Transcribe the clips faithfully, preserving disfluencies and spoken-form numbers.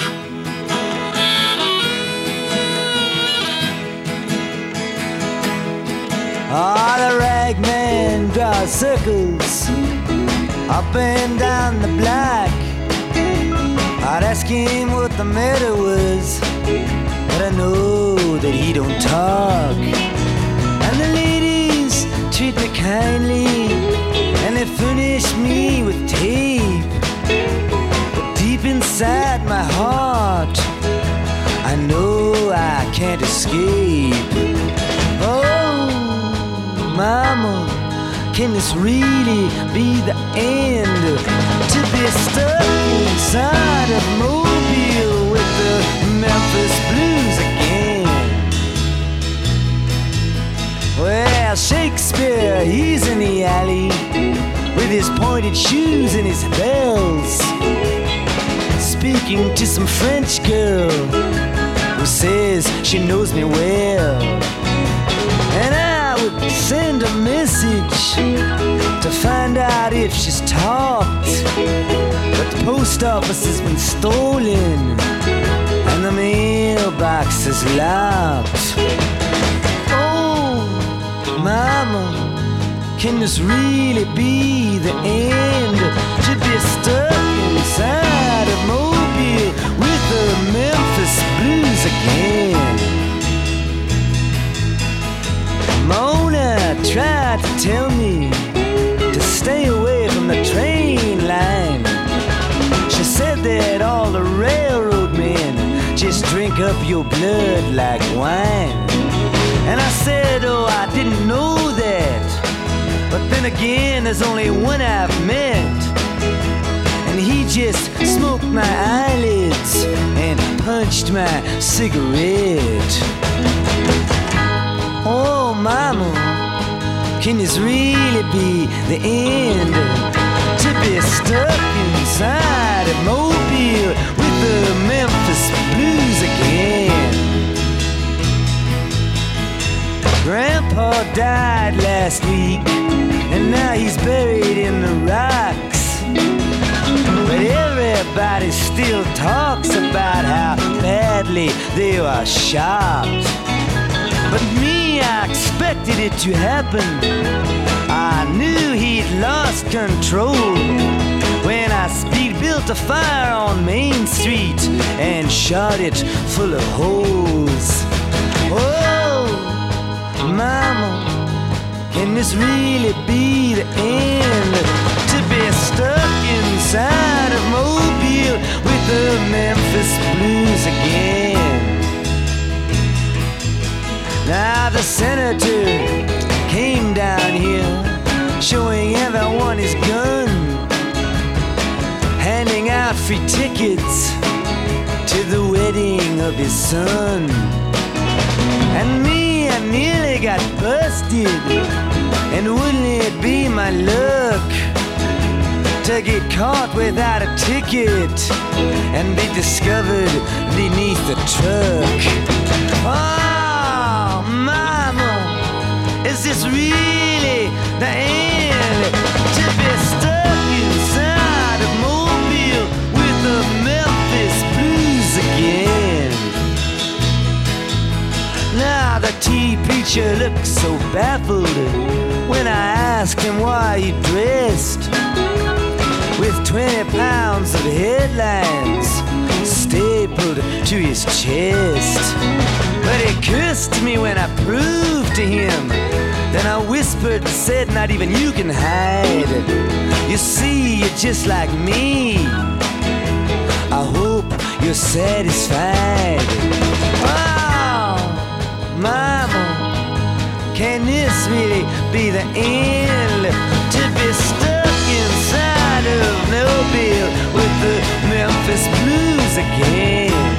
Ah, the ragman draws circles up and down the block. I'd ask him what the matter was, but I know that he don't talk. And the ladies treat me kindly, and they furnish me with tape. But deep inside my heart, I know I can't escape. Oh, Mama, can this really be the end? To be stuck inside of Mobile with the Memphis Blues again. Well, Shakespeare, he's in the alley with his pointed shoes and his bells, speaking to some French girl who says she knows me well. And I would send a message to find out if she's talked, but the post office has been stolen and the mailbox is locked. Oh, Mama, can this really be the end? To be stuck inside of Mobile with the Memphis Blues again. Mona tried to tell me to stay away from the train line. She said that all the railroad men just drink up your blood like wine. And I said, oh, I didn't know that. But then again, there's only one I've met, and he just smoked my eyelids and punched my cigarette. Oh, Mama, can this really be the end? To be stuck inside of Mobile with the Memphis Blues again. Grandpa died last week, and now he's buried in the rocks. But everybody still talks about how badly they were shot. But me, I expected it to happen. I knew he'd lost control when I speed built a fire on Main Street and shot it full of holes. Oh, Mama, can this really be the end? To be stuck inside of Mobile with the Memphis Blues again. Now the senator came down here, showing everyone his gun, handing out free tickets to the wedding of his son. And me, I nearly got busted, and wouldn't it be my luck to get caught without a ticket and be discovered beneath the truck? Oh, Mama, is this really the end? To be stuck inside of Mobile with the Memphis Blues again. Now the tea preacher looked so baffled when I asked him why he dressed with twenty pounds of headlines stapled to his chest. But he cursed me when I proved to him. Then I whispered and said, not even you can hide. You see, you're just like me. I hope you're satisfied. Oh, Mama, can this really be the end? To be stuck inside of Mobile with the Memphis Blues again.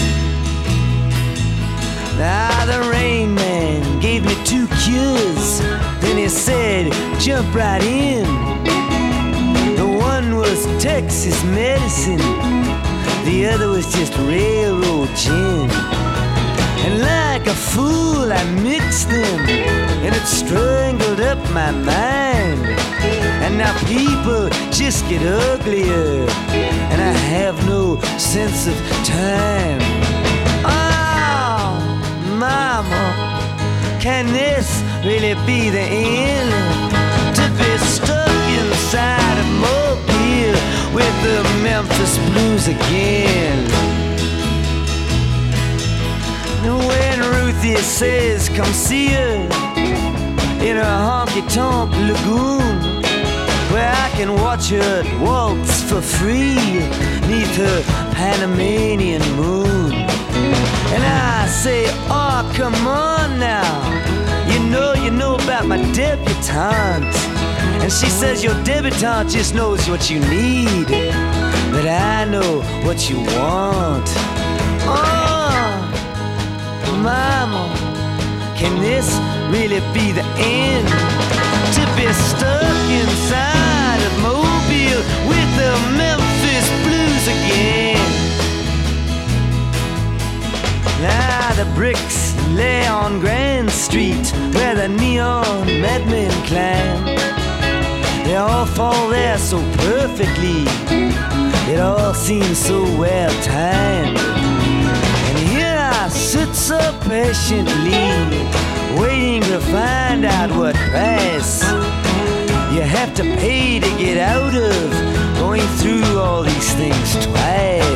Now the Rain Man gave me two cures, then he said, jump right in. The one was Texas medicine, the other was just railroad gin. And like like a fool I mixed them, and it strangled up my mind. And now people just get uglier, and I have no sense of time. Oh, mama, can this really be the end? To be stuck inside a mobile with the Memphis Blues again. When Ruthie says come see her in her honky-tonk lagoon, where I can watch her waltz for free neath her Panamanian moon. And I say, oh, come on now, you know, you know about my debutante. And she says your debutante just knows what you need, but I know what you want. Oh, mama, can this really be the end? To be stuck inside of Mobile with the Memphis Blues again. Now the bricks lay on Grand Street where the neon madmen climb. They all fall there so perfectly, it all seems so well timed. And here I sit so patiently, waiting to find out what price you have to pay to get out of going through all these things twice.